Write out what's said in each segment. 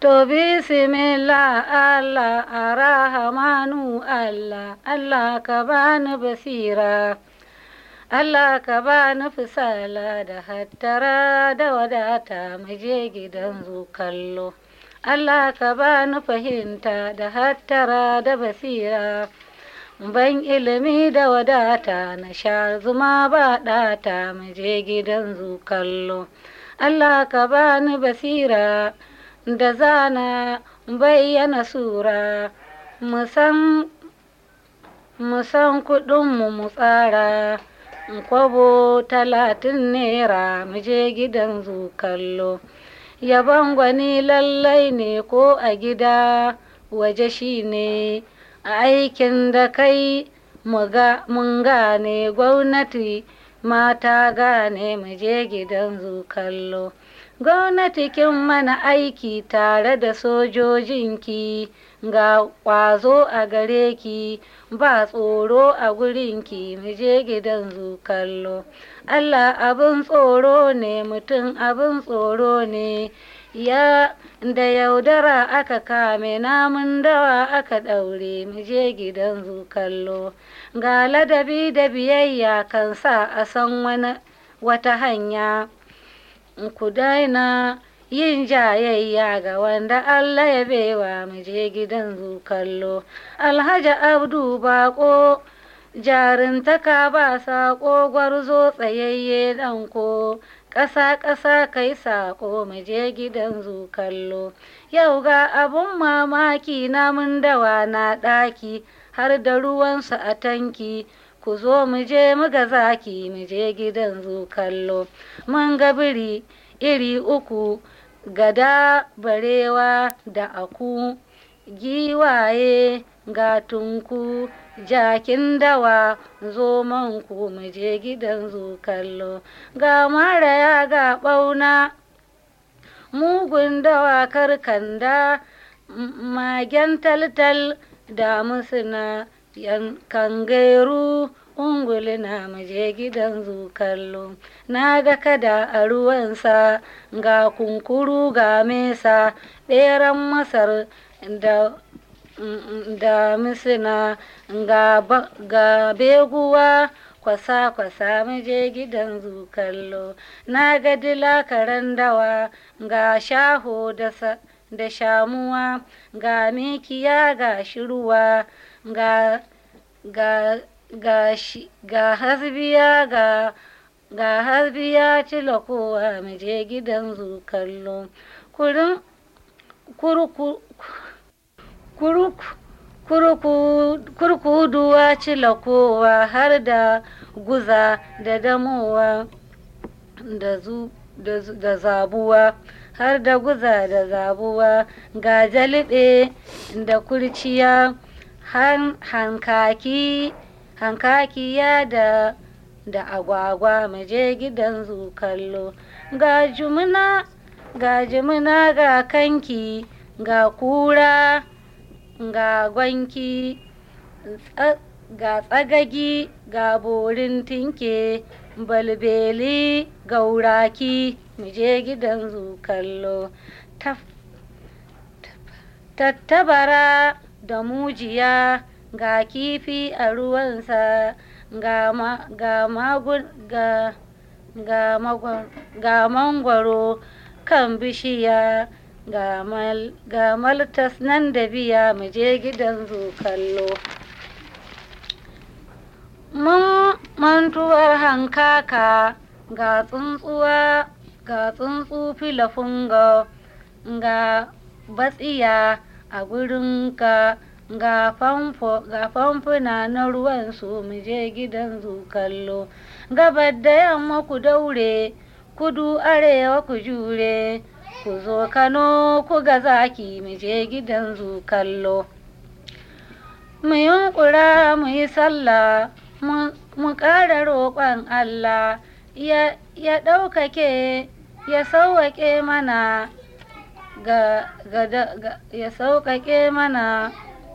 To bismillah Allah arrahmanu Allah, Allah ka bani basira, Allah ka bani fisala da hattara da wadata muje gidan zu kallo. Allah ka bani fahimta da hattara da basira, ban ilimi da wadata na sha zuma ba ɗata muje gidan zu kallo. Allah ka bani basira da zana bayyana sura, musan kuɗinmu mu tsara, kwabo 30 naira muje gidan zu kallo. Yabon gwani lallai ne ko a gida waje shine aikin da kai mun gane gwamnati mata gane muje gidan zu kallo. Gwamnati kin mana aiki tare da sojojinki, ga ƙwazo a gare ki ba tsoro a gurinki muje gidan zu kallo. Allah abin tsoro ne, mutum abin tsoro ne, ya da yaudara aka kame namun dawa aka ɗaure muje gidan zu kallo. Ga ladabi da biyayya kan sa a san wata hanya, ku daina yin jayayya ga wanda Allah ya baiwa muje gidan zu kallo. Alhaji Abdu Bako jarintaka ba saƙo, gwarzo tsayayye ɗanko, ƙasa kai saƙo muje gidan zu kallo. Yau ga abun mamaki namun dawa na ɗaki har da ruwansu a tanki, ku zo muje muga zaki muje gidan zu kallo. Mun ga biri iri uku, gada barewa da aku, giwaye ga tunku jakin dawa zomanku muje gidan zu kallo. Ga maraya ga ɓauna mugun dawa karkanda, magen taltal da musuna kangeru ungulina muje gidan zu kallo. Na ga kada a ruwansa ga kunkuru ga mesa, ɓeran masar da musuna ga beguwa kwasa muje gidan zu kallo. Na ga dila karen dawa ga shaho da shamuwa, ga mikiya ga shirwa ga hasbiya cilakowa muje gidan zu kallo. Kurkuduwa cilakowa har da guza da damowa da zabuwa, har da guza da zabuwa, ga jaliɗe da kurciya hankakiya da agwagwa muje gidan zu kallo. Ga jumuna ga kanki, ga kura ga gwanki, ga tsagagi ga borin tinke, balbeli gauraki muje gidan zu kallo. Tattabara da mujiya ga kifi a ruwansa, ga mangwaro kan bishiya, ga maltas nan da biya muje gidan zu kallo. Mun mantuwar hankaka ga tsuntsu filafunga, ga batsiya a gurinka, ga famfuna na ruwansu muje gidan zu kallo. Gabar da yamma ku daure, kudu arewa ku jure, ku zo Kano ku ga zaki muje gidan zu kallo. Mu yunƙura mu yi sallah, mu ƙara roƙon Allah ya ɗaukake ya sauƙaƙe mana ya sauƙaƙe mana.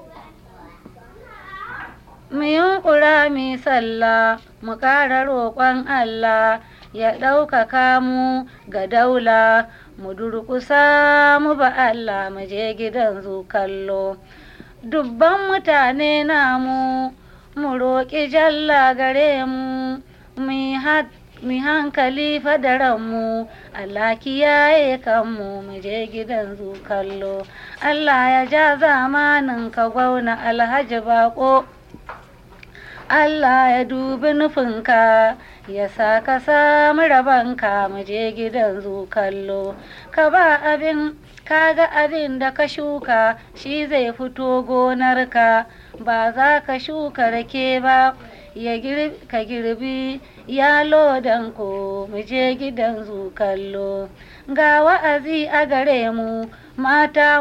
Mu yunƙura mu yi sallah, mu ƙara roƙon Allah ya ɗaukaka mu ga daula, mu durƙusa mu ba Allah mu je gidan zu kallo. Dubban mutane namu mu roƙi jalla gare mu mu hankali fadaranmu, Allah kiyaye kanmu mu je gidan zu kallo. Allah ya ja zamanin ka gwauna Alhaji Bako, Allah ya dubi nufinka ya sa ka samu rabanka mu je gidan zu kallo. Ka ba kaga abin da ka shuka shi zai fito gonarka, ba za ka shuka rake ba ka girbi yalo danko mu je gidan zu kallo. Ga wa'azi a gare mu mata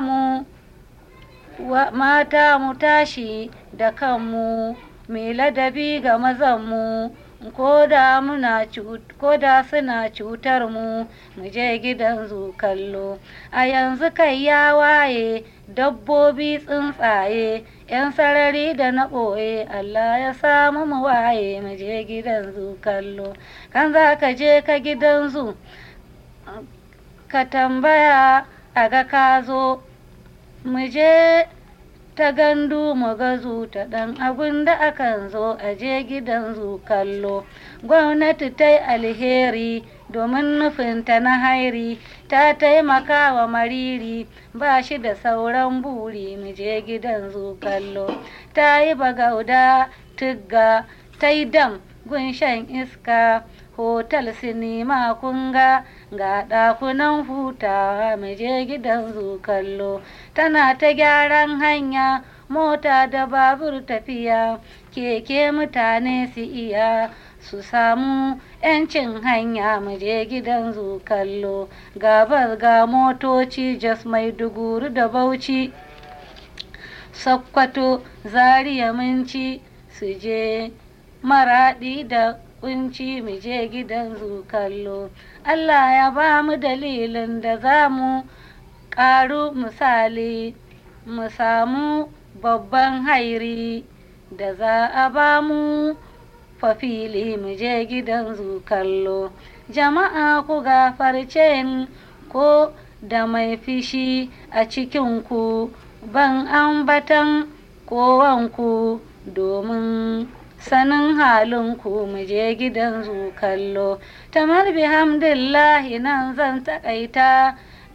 mu tashi da kanmu mai ladabi ga mazanmu, ko da suna cutar mu je gidan zu kallo. A yanzu kai ya waye dabbobi tsuntsaye 'yan sarari da na ɓoye, Allah ya samu mu waye mu je gidan zu kallo. Kan za ka je ka gidan zu ka tambaya a ga ka zo, mu je ta gandu mu ga zu ta ɗan abun da akan zo a je gidan zu kallo. Gwamnati ta yi alheri domin nufinta na hairi, ta taimaka wa mariri ba shi da sauran buri mu je gidan zu kallo. Ta yi bagauda tugga ta yi dam gun shan iska, hotel sinima kunga ga ɗakunan hutawa mu je gidan zu kallo. Tana ta gyaran hanya mota da babur tafiya, keke mutane su iya su samu 'yancin hanya mu je gidan zu kallo. Gabas ga motoci Jos, Maiduguri da Bauchi, Sokoto, Zaria, Minci su je Maraɗi da kunci mu je gidan zu kallo. Allah ya ba mu dalilin da za mu ƙaru misali, mu samu babban hairi da za a ba mu fafili mu je gidan zu kallo. Jama'a ku gafarce ni ko da mai fishi a cikinku, ban ambatan kowanku domin sanin halinku mu je gidan zu kallo. Tamar bihamdillahi nan zan taƙaita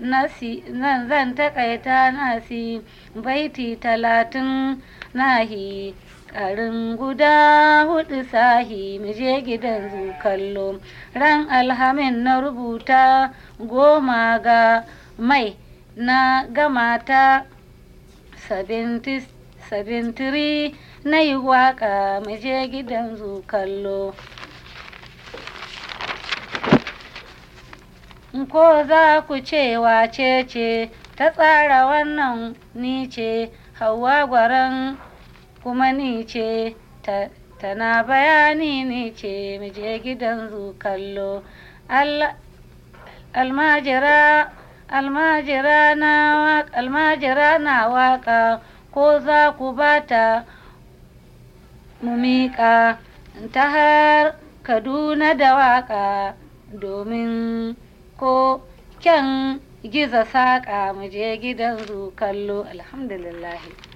nasi baiti 30 nahi ƙarin guda 4 sahi mu je gidan zu kallo. Ran alhamin na rubuta 10 ga mai na gama ta 73 na yi waƙa mu je gidan zu kallo. Ko za ku ce wace ce ta tsara wannan, ni ce Hauwa Gwaran kuma ni ce tana bayani, ni ce mu je gidan zu kallo. Almajira na waƙa, ko za ku bata mu miƙa ta har Kaduna da waƙa, domin ko kyan giza saƙa mu je gidan zu kallo. Alhamdulillah.